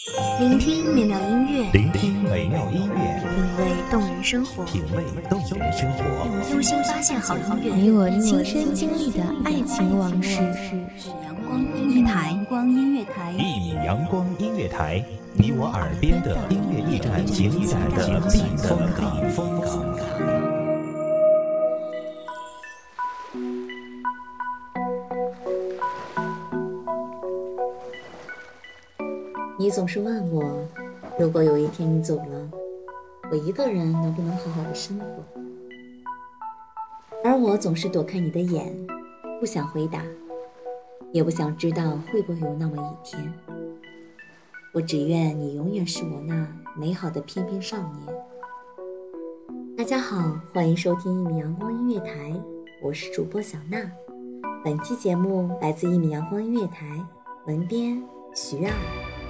聆听美妙音乐， 聆听美妙音乐， 品味动人生活， 品味动人生活， 用心发现好音乐， 你我亲身经历的爱情往事。 阳光音乐台，阳光音乐台， 一米阳光音乐台，你我耳边的音乐驿站，情感的避风港。 你总是问我，如果有一天你走了，我一个人能不能好好的生活？而我总是躲开你的眼，不想回答，也不想知道会不会有那么一天。我只愿你永远是我那美好的翩翩少年。大家好，欢迎收听一米阳光音乐台，我是主播小娜。本期节目来自一米阳光音乐台，文编徐二。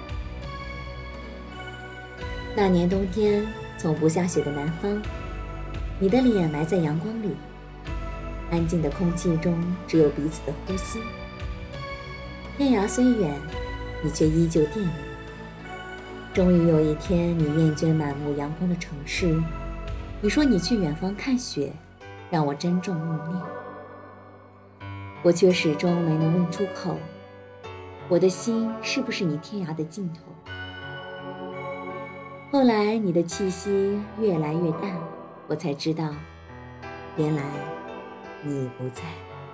那年冬天，从不下雪的南方，你的脸埋在阳光里，安静的空气中只有彼此的呼吸。天涯虽远，你却依旧惦念。终于有一天，你厌倦满目阳光的城市，你说你去远方看雪，让我珍重默念。我却始终没能问出口，我的心是不是你天涯的尽头？后来你的气息越来越淡，我才知道，原来你已不在。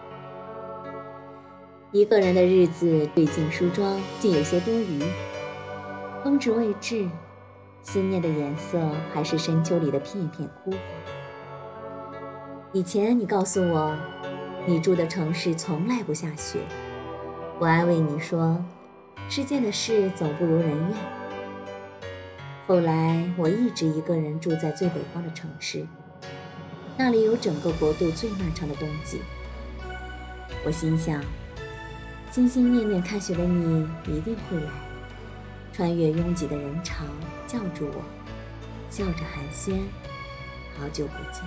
一个人的日子对镜梳妆竟有些多余，冬至未至，思念的颜色还是深秋里的片片枯黄。以前你告诉我，你住的城市从来不下雪，我安慰你说，世间的事总不如人愿。后来我一直一个人住在最北方的城市，那里有整个国度最漫长的冬季。我心想，心心念念看雪的你一定会来，穿越拥挤的人潮，叫住我，笑着寒暄，好久不见。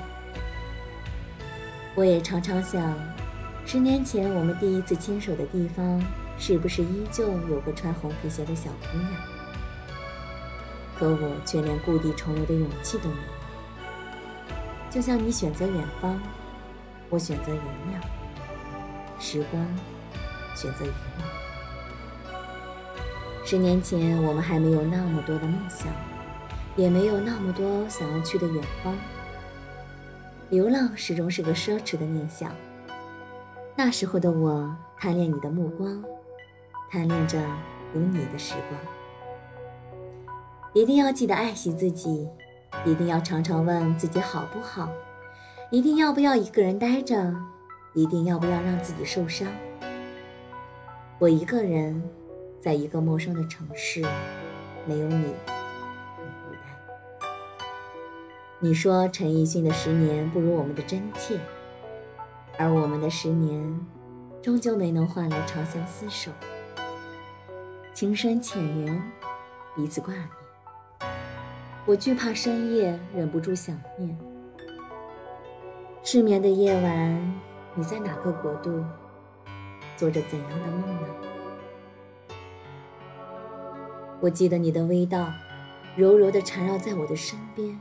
我也常常想，10年前我们第一次牵手的地方，是不是依旧有个穿红皮鞋的小姑娘？可我却连故地重游的勇气都没有。就像你选择远方，我选择原谅，时光选择遗忘。10年前我们还没有那么多的梦想，也没有那么多想要去的远方。流浪始终是个奢侈的念想。那时候的我贪恋你的目光，贪恋着有你的时光。一定要记得爱惜自己，一定要常常问自己好不好，一定要不要一个人待着，一定要不要让自己受伤。我一个人在一个陌生的城市，没有你，很孤单。你说陈奕迅的10年不如我们的真切，而我们的10年终究没能换来长相厮守，情深浅缘，彼此挂念。我惧怕深夜忍不住想念，失眠的夜晚，你在哪个国度，做着怎样的梦呢？我记得你的味道，柔柔地缠绕在我的身边。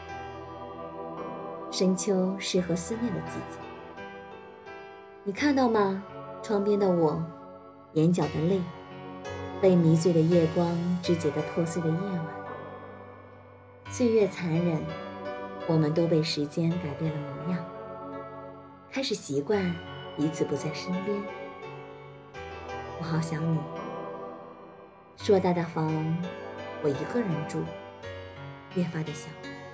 深秋适合思念的季节，你看到吗？窗边的我，眼角的泪，被迷醉的夜光肢解得破碎的夜晚。岁月残忍，我们都被时间改变了模样，开始习惯彼此不在身边。我好想你，硕大的房我一个人住，越发的小。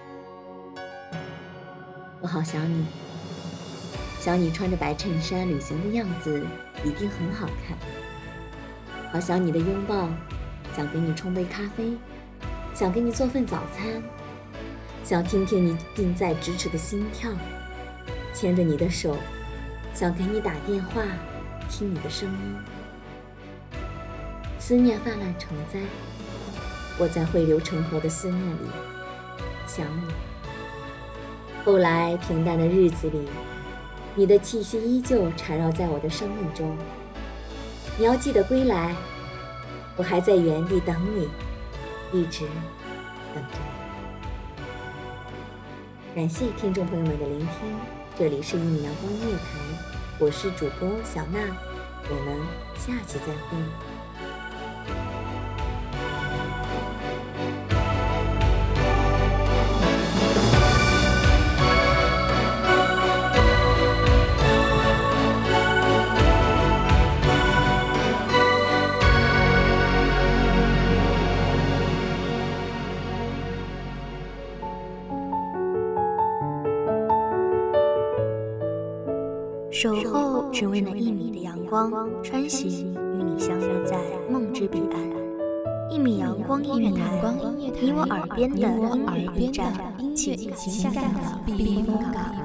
我好想你，想你穿着白衬衫旅行的样子一定很好看。好想你的拥抱，想给你冲杯咖啡，想给你做份早餐，想听听你近在咫尺的心跳，牵着你的手，想给你打电话，听你的声音。思念泛滥成灾，我在汇流成河的思念里想你。后来平淡的日子里，你的气息依旧缠绕在我的生命中。你要记得归来，我还在原地等你， 一直等着你。感谢听众朋友们的聆听，这里是1米阳光音乐台，我是主播小娜，我们下期再会。 守候只为那1米的阳光，穿行与你相约在梦之彼岸。1米阳光音乐台，你我耳边的音乐驿站，情感的避风港。